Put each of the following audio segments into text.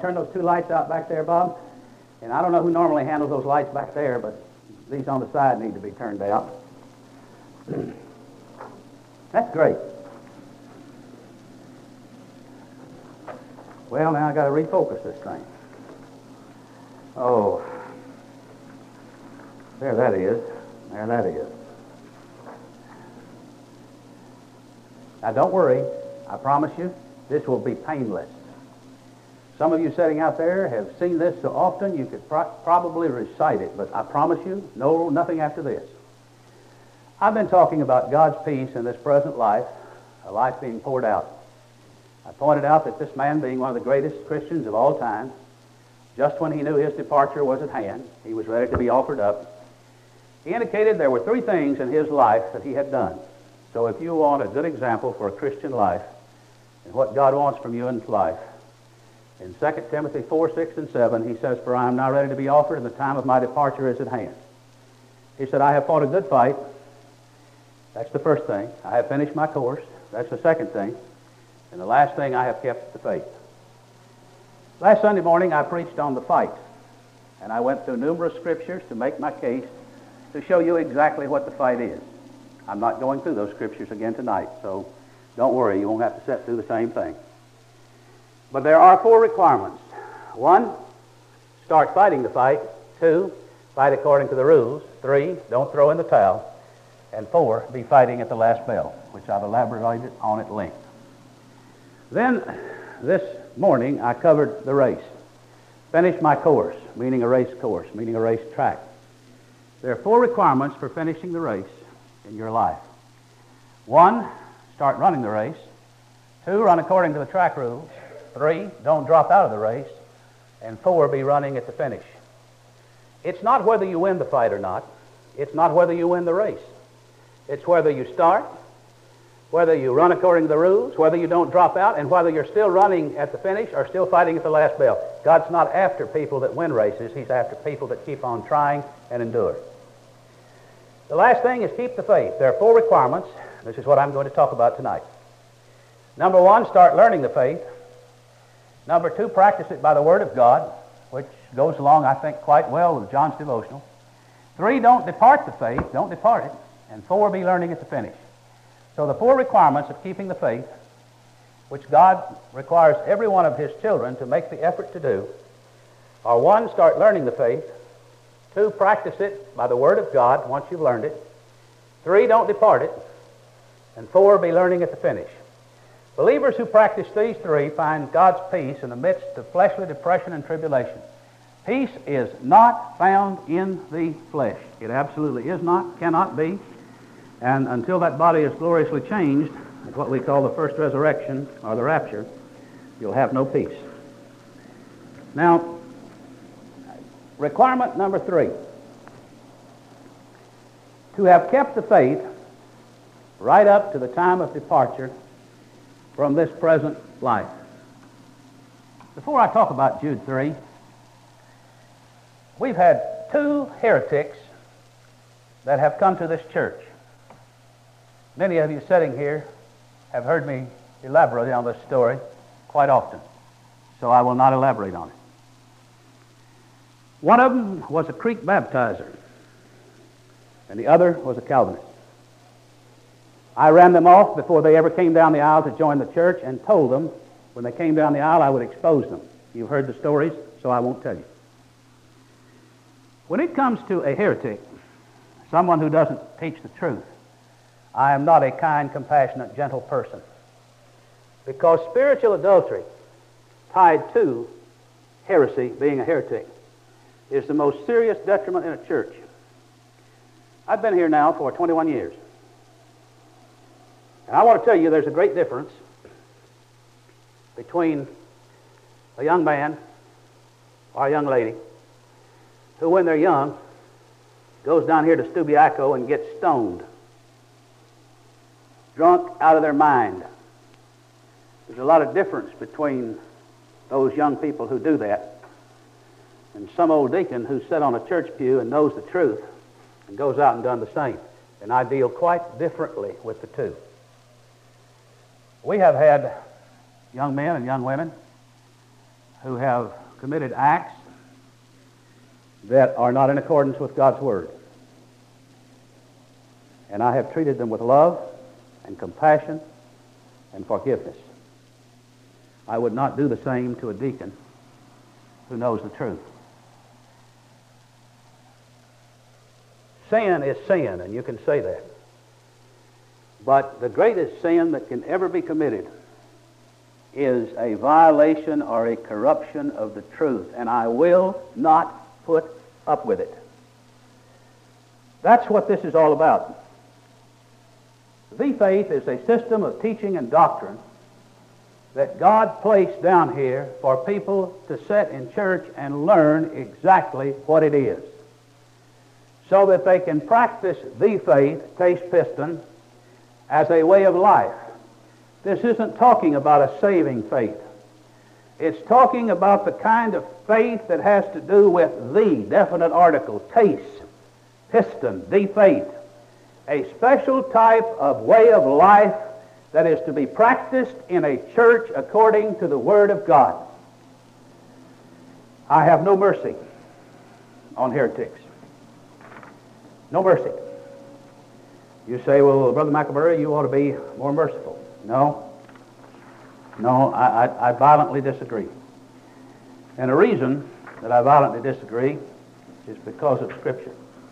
turn those two lights out back there, Bob? And I don't know who normally handles those lights back there, but these on the side need to be turned out. That's great. Well, now I got to refocus this thing. Oh, there that is. There that is. Now don't worry. I promise you, this will be painless. Some of you sitting out there have seen this so often you could probably recite it, but I promise you, no, nothing after this. I've been talking about God's peace in this present life, a life being poured out. I pointed out that this man, being one of the greatest Christians of all time, just when he knew his departure was at hand, he was ready to be offered up, he indicated there were three things in his life that he had done. So if you want a good example for a Christian life and what God wants from you in life, in 2 Timothy 4, 6, and 7, he says, "For I am now ready to be offered, and the time of my departure is at hand." He said, "I have fought a good fight." That's the first thing. "I have finished my course." That's the second thing. And the last thing, "I have kept the faith." Last Sunday morning, I preached on the fight, and I went through numerous scriptures to make my case to show you exactly what the fight is. I'm not going through those scriptures again tonight, so don't worry, you won't have to sit through the same thing. But there are four requirements. 1, start fighting the fight. 2, fight according to the rules. 3, don't throw in the towel. And 4, be fighting at the last bell, which I've elaborated on at length. Then, this morning, I covered the race. Finish my course, meaning a race course, meaning a race track. There are 4 requirements for finishing the race in your life. 1, start running the race. 2, run according to the track rules. 3, don't drop out of the race. And 4, be running at the finish. It's not whether you win the fight or not. It's not whether you win the race. It's whether you start, whether you run according to the rules, whether you don't drop out, and whether you're still running at the finish or still fighting at the last bell. God's not after people that win races. He's after people that keep on trying and endure. The last thing is keep the faith. There are 4 requirements. This is what I'm going to talk about tonight. Number 1, start learning the faith. Number 2, practice it by the Word of God, which goes along, I think, quite well with John's devotional. 3, don't depart the faith. Don't depart it. And 4, be learning at the finish. So the 4 requirements of keeping the faith, which God requires every one of His children to make the effort to do, are 1, start learning the faith. 2, practice it by the Word of God once you've learned it. 3, don't depart it. And 4, be learning at the finish. Believers who practice these 3 find God's peace in the midst of fleshly depression and tribulation. Peace is not found in the flesh. It absolutely is not, cannot be. And until that body is gloriously changed, at what we call the first resurrection or the rapture, you'll have no peace. Now, requirement number 3. To have kept the faith right up to the time of departure from this present life. Before I talk about Jude 3, we've had 2 heretics that have come to this church. Many of you sitting here have heard me elaborate on this story quite often, so I will not elaborate on it. One of them was a creek baptizer, and the other was a Calvinist. I ran them off before they ever came down the aisle to join the church and told them when they came down the aisle I would expose them. You've heard the stories, so I won't tell you. When it comes to a heretic, someone who doesn't teach the truth, I am not a kind, compassionate, gentle person. Because spiritual adultery, tied to heresy, being a heretic, is the most serious detriment in a church. I've been here now for 21 years. And I want to tell you there's a great difference between a young man or a young lady who, when they're young, goes down here to Stubiaco and gets stoned, drunk out of their mind. There's a lot of difference between those young people who do that and some old deacon who's sat on a church pew and knows the truth and goes out and done the same. And I deal quite differently with the two. We have had young men and young women who have committed acts that are not in accordance with God's Word. And I have treated them with love and compassion and forgiveness. I would not do the same to a deacon who knows the truth. Sin is sin, and you can say that. But the greatest sin that can ever be committed is a violation or a corruption of the truth, and I will not put up with it. That's what this is all about. The faith is a system of teaching and doctrine that God placed down here for people to sit in church and learn exactly what it is, so that they can practice the faith, case piston, as a way of life. This isn't talking about a saving faith. It's talking about the kind of faith that has to do with the definite article, case, piston, the faith. A special type of way of life that is to be practiced in a church according to the Word of God. I have no mercy on heretics. No mercy. You say, well, Brother McElmurray, you ought to be more merciful. No, I violently disagree. And the reason that I violently disagree is because of Scripture.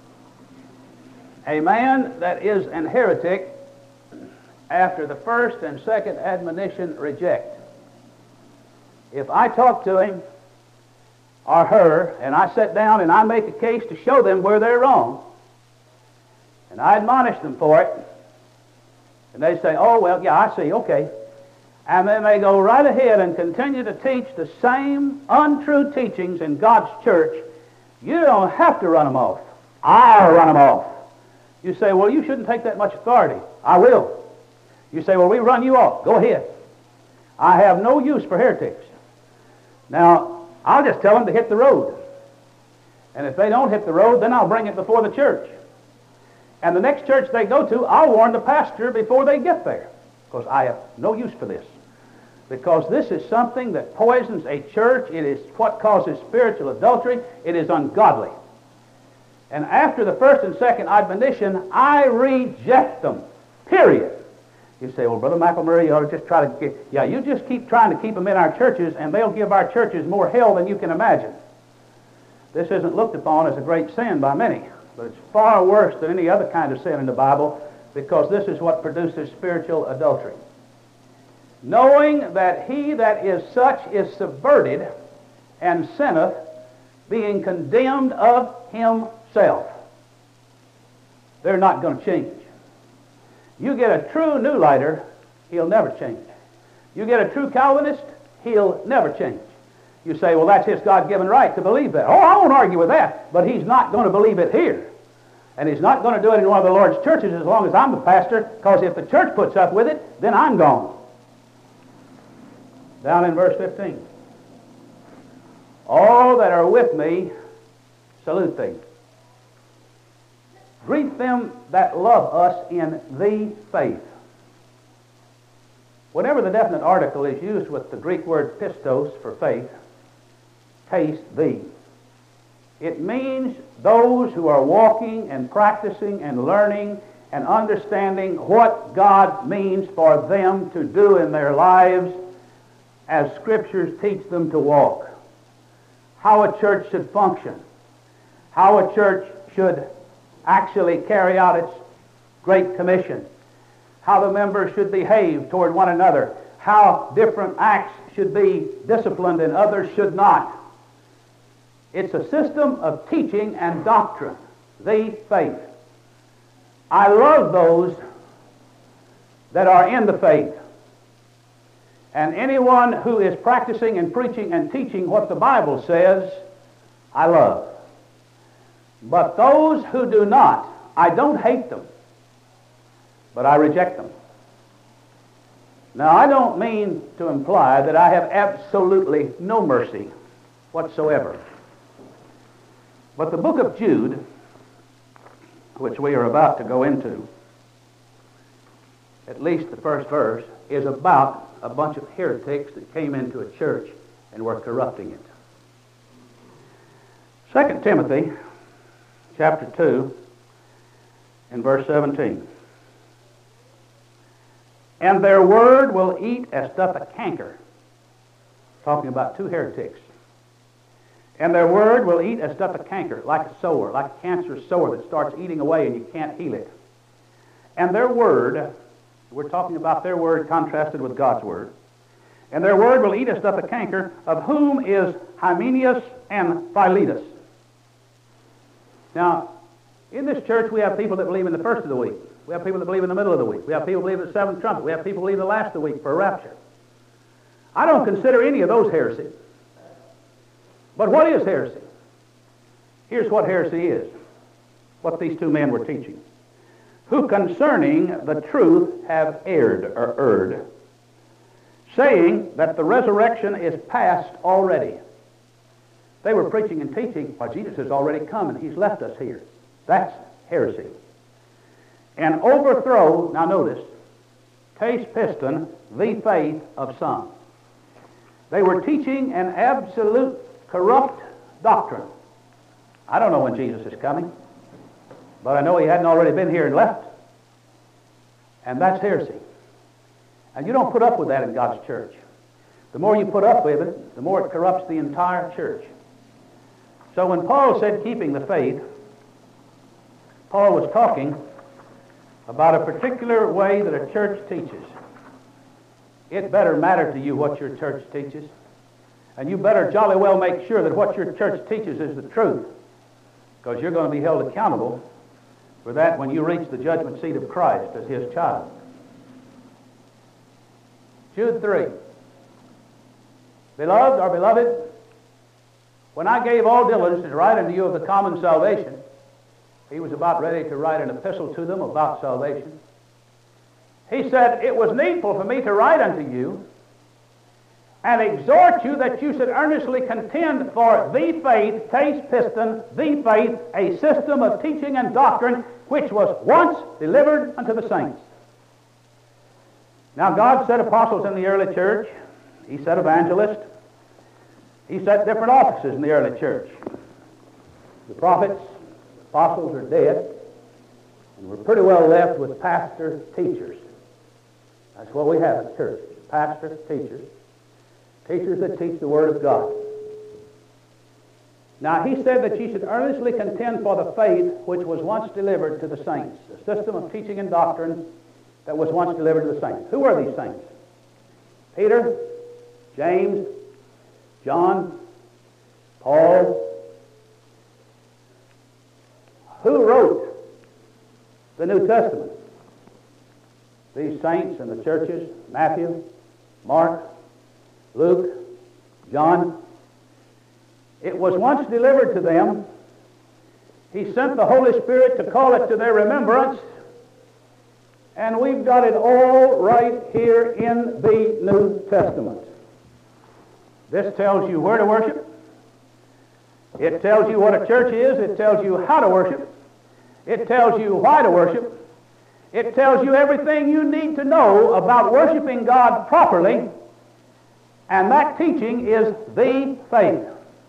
A man that is an heretic, after the first and second admonition, reject. If I talk to him or her, and I sit down and I make a case to show them where they're wrong, and I admonish them for it, and they say, oh, well, yeah, I see, okay. And then they go right ahead and continue to teach the same untrue teachings in God's church. You don't have to run them off. I'll run them off. You say, well, you shouldn't take that much authority. I will. You say, well, we run you off. Go ahead. I have no use for heretics. Now, I'll just tell them to hit the road. And if they don't hit the road, then I'll bring it before the church. And the next church they go to, I'll warn the pastor before they get there, because I have no use for this. Because this is something that poisons a church. It is what causes spiritual adultery. It is ungodly. And after the first and second admonition, I reject them, period. You say, well, Brother McElmurray, you ought to just try to get... Yeah, you just keep trying to keep them in our churches, and they'll give our churches more hell than you can imagine. This isn't looked upon as a great sin by many, but it's far worse than any other kind of sin in the Bible, because this is what produces spiritual adultery. Knowing that he that is such is subverted and sinneth, being condemned of himself. They're not going to change. You get a true New Lighter, he'll never change. You get a true Calvinist, he'll never change. You say, well, that's his God-given right to believe that. Oh, I won't argue with that, but he's not going to believe it here. And he's not going to do it in one of the Lord's churches as long as I'm the pastor, because if the church puts up with it, then I'm gone. Down in verse 15. All that are with me salute thee. Greet them that love us in the faith. Whenever the definite article is used with the Greek word pistos for faith, case, thee, it means those who are walking and practicing and learning and understanding what God means for them to do in their lives as Scriptures teach them to walk. How a church should function. How a church should actually carry out its Great Commission. How the members should behave toward one another. How different acts should be disciplined and others should not. It's a system of teaching and doctrine, the faith. I love those that are in the faith. And anyone who is practicing and preaching and teaching what the Bible says, I love. But those who do not, I don't hate them, but I reject them. Now, I don't mean to imply that I have absolutely no mercy whatsoever. But the book of Jude, which we are about to go into, at least the first verse, is about a bunch of heretics that came into a church and we're corrupting it. 2 Timothy chapter 2 and verse 17. And their word will eat as doth a canker. Talking about two heretics. And their word will eat as doth a canker, like a sore, like a cancerous sore that starts eating away and you can't heal it. And their word, we're talking about their word contrasted with God's word. And their word will eat as doth a canker, of whom is Hymenaeus and Philetus. Now, in this church we have people that believe in the first of the week. We have people that believe in the middle of the week. We have people that believe in the seventh trumpet. We have people that believe in the last of the week for a rapture. I don't consider any of those heresy. But what is heresy? Here's what heresy is. What these two men were teaching. Who concerning the truth have erred, saying that the resurrection is past already. They were preaching and teaching, well, Jesus has already come and he's left us here. That's heresy. And overthrow, now notice, case piston, the faith of some. They were teaching an absolute corrupt doctrine. I don't know when Jesus is coming, but I know he hadn't already been here and left. And that's heresy. And you don't put up with that in God's church. The more you put up with it, the more it corrupts the entire church. So when Paul said keeping the faith, Paul was talking about a particular way that a church teaches. It better matter to you what your church teaches. And you better jolly well make sure that what your church teaches is the truth. Because you're going to be held accountable for that when you reach the judgment seat of Christ as his child. Jude 3. Beloved, or beloved, when I gave all diligence to write unto you of the common salvation, he was about ready to write an epistle to them about salvation. He said, it was needful for me to write unto you and exhort you that you should earnestly contend for the faith, case piston, the faith, a system of teaching and doctrine which was once delivered unto the saints. Now God set apostles in the early church. He set evangelists. He set different offices in the early church. The prophets, apostles are dead, and we're pretty well left with pastors, teachers. That's what we have at church. Pastors, teachers. Teachers that teach the Word of God. Now, he said that ye should earnestly contend for the faith which was once delivered to the saints. A system of teaching and doctrine that was once delivered to the saints. Who were these saints? Peter, James, John, Paul. Who wrote the New Testament? These saints in the churches, Matthew, Mark, Luke, John. It was once delivered to them. He sent the Holy Spirit to call it to their remembrance. And we've got it all right here in the New Testament. This tells you where to worship. It tells you what a church is. It tells you how to worship. It tells you why to worship. It tells you everything you need to know about worshiping God properly. And that teaching is the faith.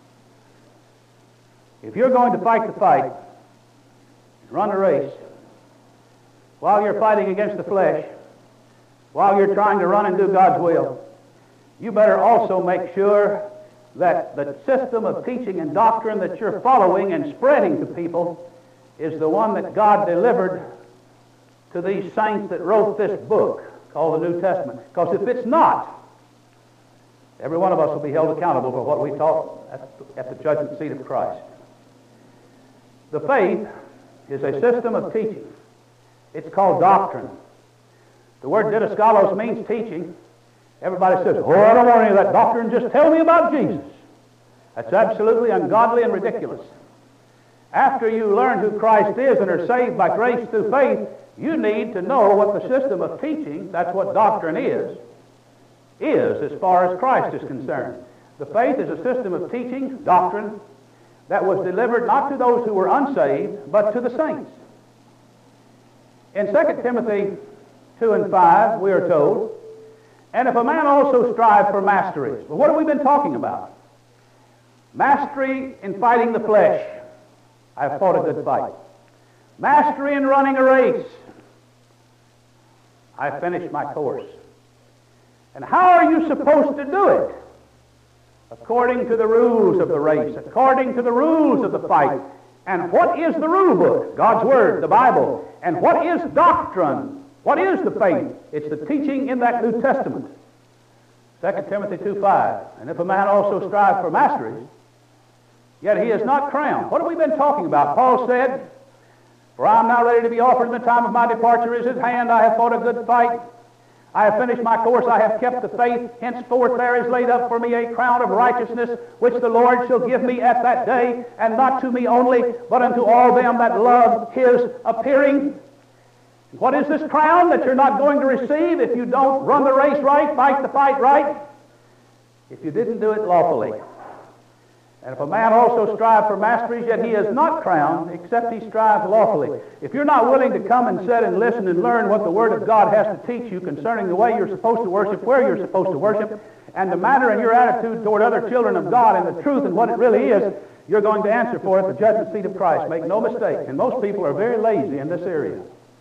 If you're going to fight the fight, run a race, while you're fighting against the flesh, while you're trying to run and do God's will, you better also make sure that the system of teaching and doctrine that you're following and spreading to people is the one that God delivered to these saints that wrote this book called the New Testament. Because if it's not, every one of us will be held accountable for what we taught at the judgment seat of Christ. The faith is a system of teaching. It's called doctrine. The word didaskalos means teaching. Everybody says, oh, I don't want any of that doctrine, just tell me about Jesus. That's absolutely ungodly and ridiculous. After you learn who Christ is and are saved by grace through faith, you need to know what the system of teaching, that's what doctrine is as far as Christ is concerned. The faith is a system of teaching, doctrine, that was delivered not to those who were unsaved, but to the saints. In 2 Timothy 2 and 5, we are told, And if a man also strive for masteries. Well, what have we been talking about? Mastery in fighting the flesh. I have fought a good fight. Mastery in running a race. I have finished my course. And how are you supposed to do it? According to the rules of the race, according to the rules of the fight. And what is the rule book? God's Word, the Bible. And what is doctrine? What is the faith? It's the teaching in that New Testament. 2 Timothy 2:5. And if a man also strive for masteries, yet he is not crowned. What have we been talking about? Paul said, for I am now ready to be offered, and the time of my departure is at hand. I have fought a good fight. I have finished my course. I have kept the faith. Henceforth there is laid up for me a crown of righteousness, which the Lord shall give me at that day, and not to me only, but unto all them that love his appearing. What is this crown that you're not going to receive if you don't run the race right, fight the fight right? If you didn't do it lawfully. And if a man also strive for masteries, yet he is not crowned, except he strive lawfully. If you're not willing to come and sit and listen and learn what the Word of God has to teach you concerning the way you're supposed to worship, where you're supposed to worship, and the manner and your attitude toward other children of God and the truth and what it really is, you're going to answer for it at the judgment seat of Christ. Make no mistake. And most people are very lazy in this area.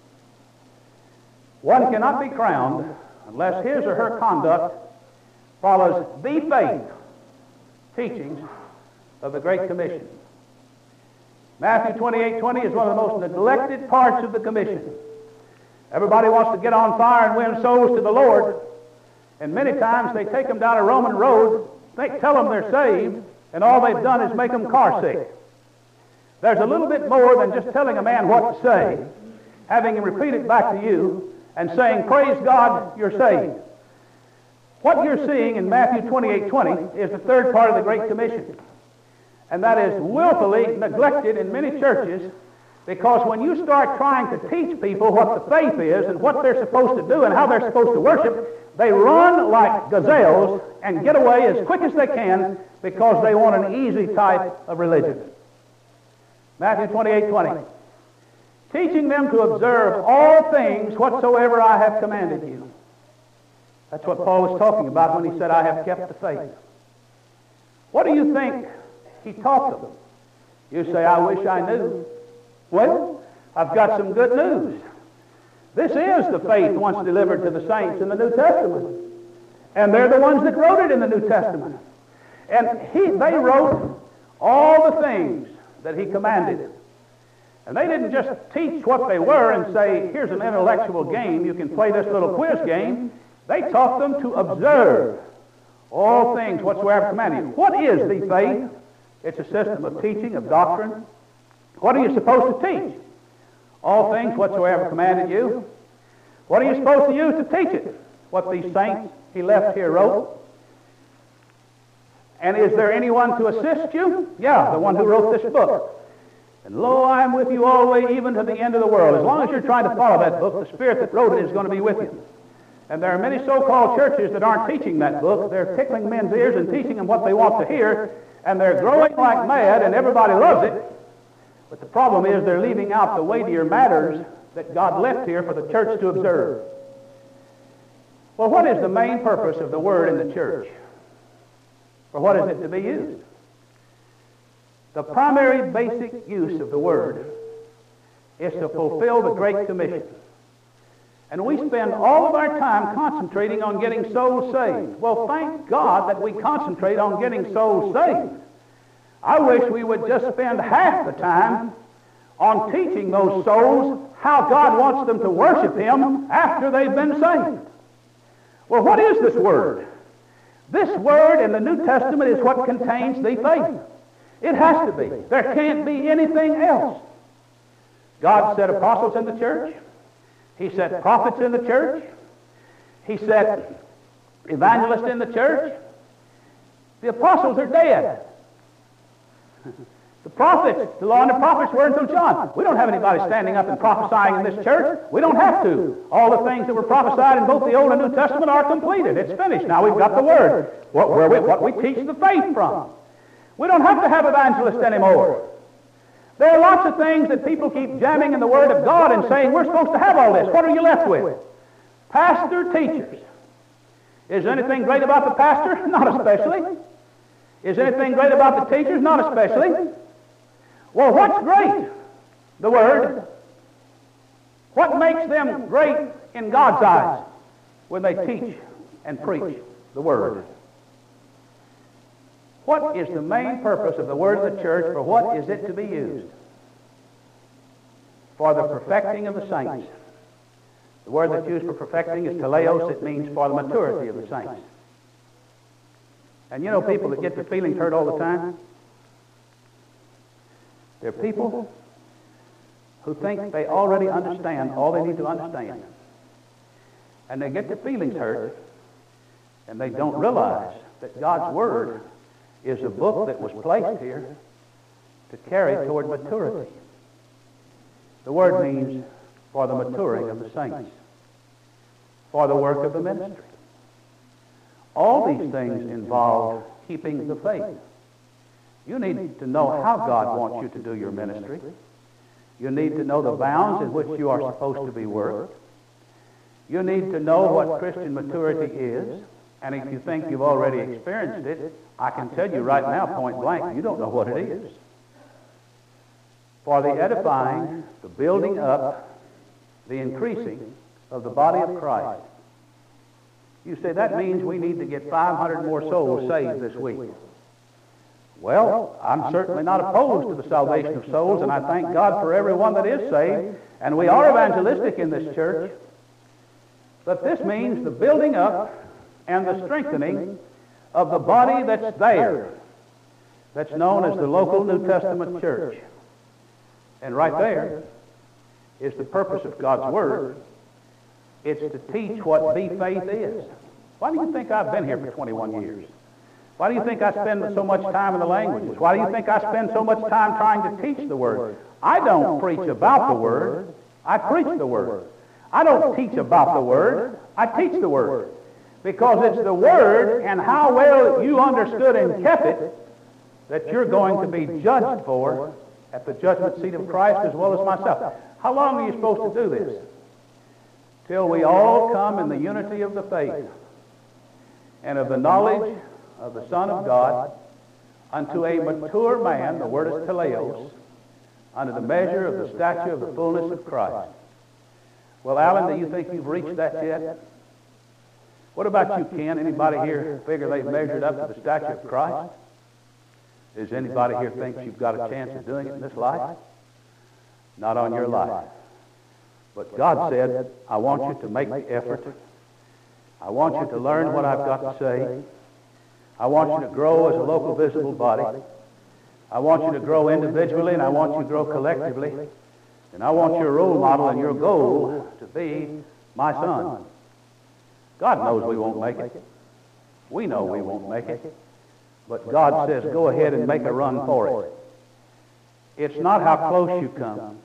One cannot be crowned unless his or her conduct follows the faith teachings of the Great Commission. Matthew 28:20 is one of the most neglected parts of the commission. Everybody wants to get on fire and win souls to the Lord, and many times they take them down a Roman road, tell them they're saved, and all they've done is make them car sick. There's a little bit more than just telling a man what to say, having him repeat it back to you, and saying, praise God, you're saved. What you're seeing in Matthew 28:20 is the third part of the Great Commission. And that is willfully neglected in many churches, because when you start trying to teach people what the faith is and what they're supposed to do and how they're supposed to worship, they run like gazelles and get away as quick as they can because they want an easy type of religion. Matthew 28:20. Teaching them to observe all things whatsoever I have commanded you. That's what Paul was talking about when he said, I have kept the faith. What do you think he taught them? You say, I wish I knew. Well, I've got some good news. This is the faith once delivered to the saints in the New Testament. And they're the ones that wrote it in the New Testament. And they wrote all the things that he commanded. And they didn't just teach what they were and say, here's an intellectual game, you can play this little quiz game. They taught them to observe all things whatsoever commanded. What is the faith? It's a system of teaching, of doctrine. What are you supposed to teach? All things whatsoever commanded you. What are you supposed to use to teach it? What these saints he left here wrote. And is there anyone to assist you? Yeah, the one who wrote this book. And lo, I am with you always, even to the end of the world. As long as you're trying to follow that book, the Spirit that wrote it is going to be with you. And there are many so-called churches that aren't teaching that book. They're tickling men's ears and teaching them what they want to hear, and they're growing like mad, and everybody loves it. But the problem is they're leaving out the weightier matters that God left here for the church to observe. Well, what is the main purpose of the Word in the church? Or what is it to be used? The primary basic use of the Word is to fulfill the Great Commission. And we spend all of our time concentrating on getting souls saved. Well, thank God that we concentrate on getting souls saved. I wish we would just spend half the time on teaching those souls how God wants them to worship Him after they've been saved. Well, what is this Word? This Word in the New Testament is what contains the faith. It has to be. There can't be anything else. God set apostles in the church. He set prophets in the church. He set evangelists in the church. The apostles are dead. The prophets, the law and the prophets were until John. We don't have anybody standing up and prophesying in this church. We don't have to. All the things that were prophesied in both the Old and New Testament are completed. It's finished. Now we've got the Word, what we teach the faith from. We don't have to have evangelists anymore. There are lots of things that people keep jamming in the Word of God and saying, we're supposed to have all this. What are you left with? Pastor teachers. Is there anything great about the pastor? Not especially. Is there anything great about the teachers? Not especially. Well, what's great? The Word. What makes them great in God's eyes? When they teach and preach the Word. What is the main purpose of the Word of the church? For what is it to be used? For the perfecting of the saints. The word that's used for perfecting is teleos. It means for the maturity of the saints. And you know people that get their feelings hurt all the time? They're people who think they already understand all they need to understand. And they get their feelings hurt, and they don't realize that God's Word is a book that was placed here to carry toward maturity. The word means for the maturing of the saints, for the work of the ministry. All these things involve keeping the faith. You need to know how God wants you to do your ministry. You need to know the bounds in which you are supposed to be worked. You need to know what Christian maturity is. And if you think you've already experienced it, I can tell you right now, point blank, you don't know what it is. For the edifying, the building up, the increasing of the body of Christ. You say, that means we need to get 500 more souls saved this week. Well, I'm certainly not opposed to the salvation of souls, and I thank God for everyone that is saved, and we are evangelistic in this church. But this means the building up and the strengthening of the body that's there, that's known as the local New Testament church. And right there is the purpose of God's Word. It's to teach what the faith is. Why do you think I've been here for 21 years? Why do you think I spend so much time in the languages? Why do you think I spend so much time trying to teach the Word? I don't preach about the Word. I preach the Word. I don't teach about the Word. I teach the Word. Because it's the Word and how well you understood and kept it that you're going to be judged for at the judgment seat of Christ as well as myself. How long are you supposed to do this? Till we all come in the unity of the faith and of the knowledge of the Son of God unto a mature man, the word is teleos, unto the measure of the stature of the fullness of Christ. Well, Alan, do you think you've reached that yet? What about you, Ken? Anybody here figure they've measured up to the stature of Christ? Does anybody here think you've got a chance of doing it in this life? Not on your life. But God said, I want you to make the effort. I want you to learn what I've got to say. I want you to grow as a local visible body. I want you to grow individually, and I want you to grow collectively. And I want your role model and your goal to be my son. God knows we won't make it. We know we won't make it. But God says, go ahead and make a run for it. It's not how close you come.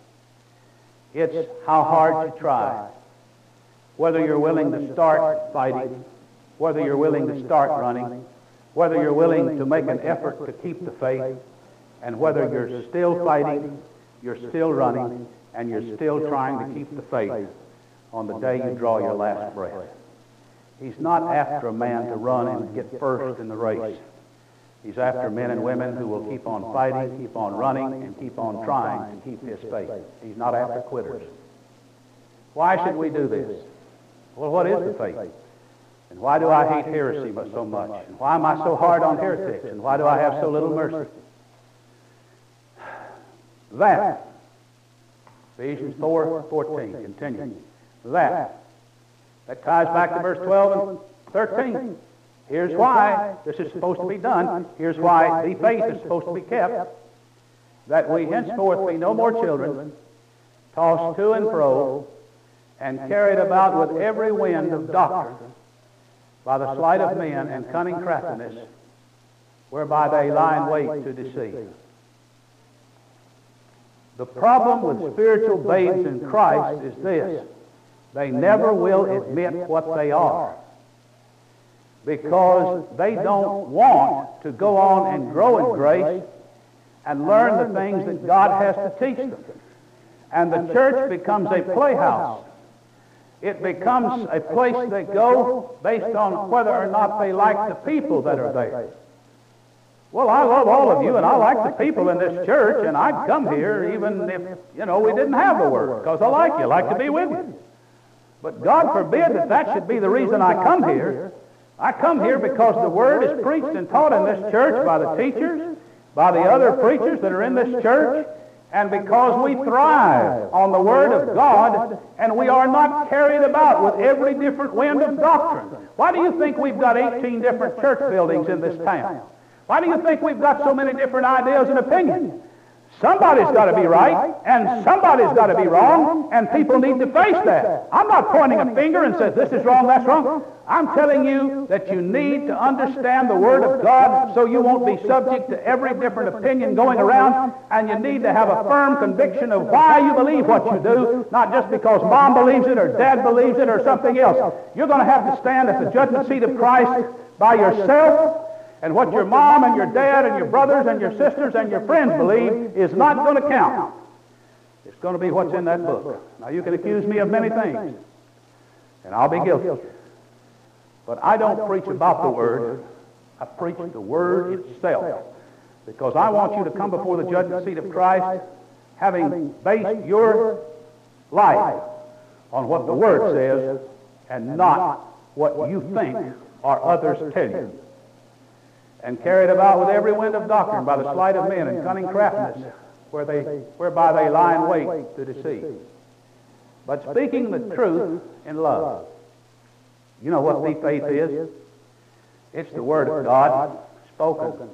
It's how hard you try. Whether you're willing to start fighting, whether you're willing to start running, whether you're willing to make an effort to keep the faith, and whether you're still fighting, you're still running, and you're still trying to keep the faith on the day you draw your last breath. He's not after a man to run and get first in the race. He's after men and women who will keep on fighting, keep on running, and keep on trying to keep his faith. He's not after quitters. Why should we do this? Well, what is the faith? And why do I hate heresy so much? And why am I so hard on heretics? And why do I have so little mercy? That, Ephesians 4:14, continue. That ties back to verse 12 and 13. Here's why this is supposed to be done. Here's why the faith is supposed to be kept. That we henceforth be no more children, tossed to and fro, and carried about with every wind of doctrine, by the sleight of men and cunning craftiness, whereby they lie in wait to deceive. The problem with spiritual babes in Christ is this: they never will admit what they are, because they don't want to go on and grow in grace and learn the things that God has to teach them. And the church becomes a playhouse. It becomes a place they go based on whether or not they like the people that are there. Well, I love all of you, and I like the people in this church, and I'd come here even if, we didn't have the Word, because I like you, I like to be with you. But God forbid that should be the reason I come here. I come here because the Word is preached and taught in this church by the teachers, by the other preachers that are in this church, and because we thrive on the Word of God, and we are not carried about with every different wind of doctrine. Why do you think we've got 18 different church buildings in this town? Why do you think we've got so many different ideas and opinions? Somebody's got to be right, and somebody's got to be wrong, and people need to face that. I'm not pointing a finger and says, this is wrong, that's wrong. I'm telling you that you need to understand the Word of God so you won't be subject to every different opinion going around, and you need to have a firm conviction of why you believe what you do, not just because Mom believes it or Dad believes it or something else. You're going to have to stand at the judgment seat of Christ by yourself. And what your mom and your dad and your brothers and your sisters and your friends believe is not going to count. It's going to be what's in that book. Now, you can accuse me of many things, and I'll be guilty. But I don't preach about the Word. I preach the Word itself. Because I want you to come before the judgment seat of Christ having based your life on what the Word says and not what you think or others tell you. And carried about with every wind of doctrine by the sleight of men and cunning craftiness, whereby they lie in wait to deceive. But speaking the truth in love. You know what the faith is? It's the Word of God spoken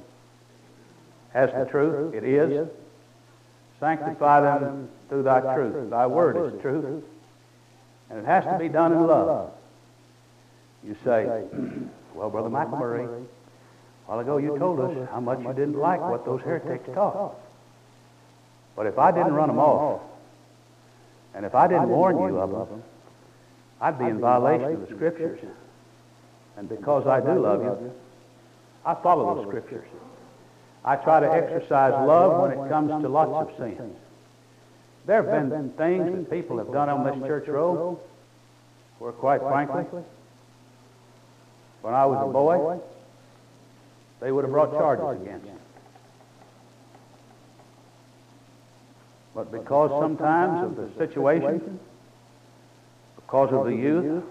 as the truth. It is. Sanctify them through thy truth. Thy Word is truth. And it has to be done in love. You say, well, Brother McElmurray, a while ago you told us how much you didn't like what those heretics taught. But if I didn't run them off, and if I didn't warn you of them, I'd be in violation of the Scriptures. And because I do love you, I follow the Scriptures. I try to exercise love when it comes to lots of sins. There have been things that people have done on this church road where, quite frankly, when I was a boy, they would have brought charges against me. But because sometimes of the situation, because of the youth,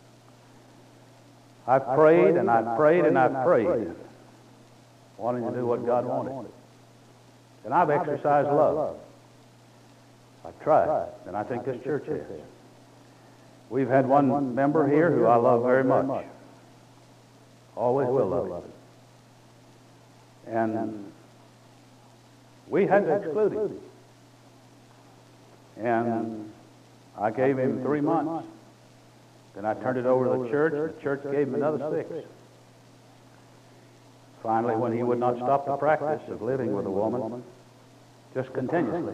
I've prayed and I've prayed and I've prayed, wanting to do what God wanted. And I've exercised love. I've tried, and I think this church has. We've had one member here who I love very much. Always will love him. And we had to exclude him. And I gave him 3 months. Then I turned it over to the church. The church gave him another 6. Finally, when he would not stop the practice of living with a woman, just continuously,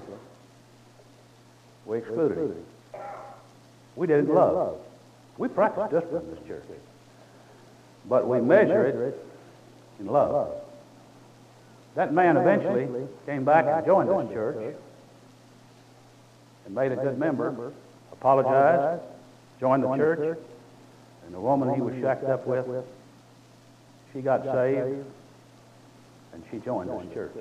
we excluded him. We did it in love. We practice discipline in this church. But we measure it in love. That man eventually came back and joined this church and made a good member, apologized, joined the church, and the woman he was shacked up with, she got saved, and she joined this church.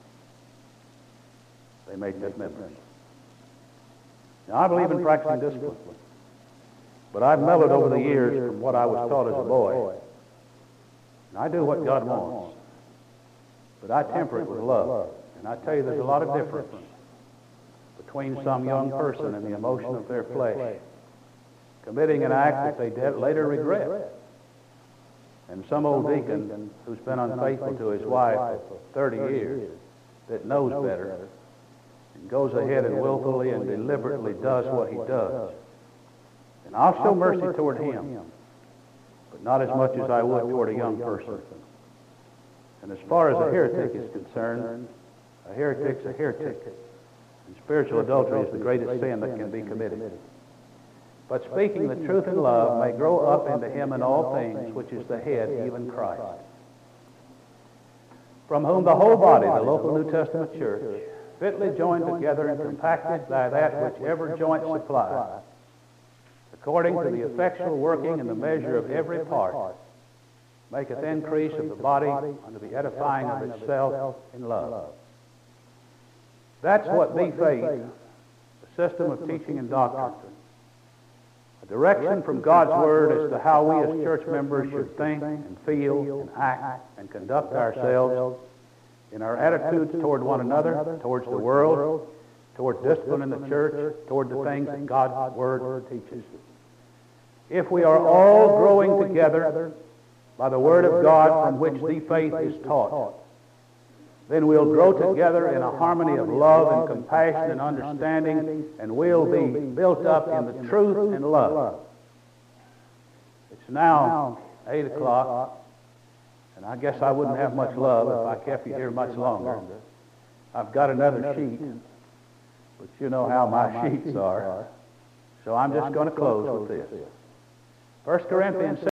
They made good members. Now, I believe in practicing discipline, but I've mellowed over the years from what I was taught as a boy. And I do what God wants. But I temper it with love. And I tell you, there's a lot of difference between some young person and the emotion of their flesh committing an act that they later regret, and some old deacon who's been unfaithful to his wife for 30 years that knows better and goes ahead and willfully and deliberately does what he does. And I'll show mercy toward him, but not as much as I would toward a young person. And as far as a heretic is concerned, a heretic's a heretic. And spiritual adultery is the greatest sin that can be committed. But speaking the truth in love may grow up into him in all things, which is the head, even Christ, from whom the whole body, the local New Testament church, fitly joined together and compacted by that which every joint supplies, according to the effectual working in the measure of every part, maketh increase of the body unto the edifying of itself in love. That's what the faith, the system of teaching and doctrine, a direction from God's Word as to how we as church members should think and feel and act and conduct ourselves in our attitudes toward one another, towards the world, toward discipline in the church, toward the things that God's Word teaches. If we are all growing together by the Word of God from which the faith is taught, then we'll grow together in a harmony of love and compassion and understanding, and we'll be built up in the truth and love. It's now 8 o'clock, and I guess I wouldn't have much love if I kept you here much longer. I've got another sheet, but you know how my sheets are. So I'm just going to close with this. 1 Corinthians